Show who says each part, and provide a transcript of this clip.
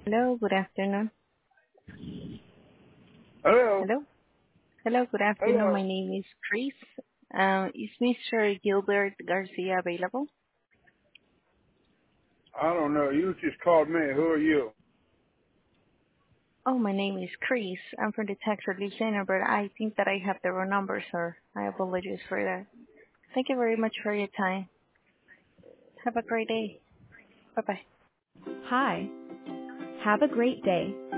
Speaker 1: Hello, good afternoon.
Speaker 2: Hello.
Speaker 1: Hello. Hello, good afternoon.
Speaker 2: Hello.
Speaker 1: My name is Chris. Is Mr. Gilbert Garcia available?
Speaker 2: I don't know. You just called me. Who are you?
Speaker 1: Oh, my name is Chris. I'm from the tax relief center, but I think that I have the wrong number, sir. I apologize for that. Thank you very much for your time. Have a great day. Bye-bye.
Speaker 3: Hi. Have a great day.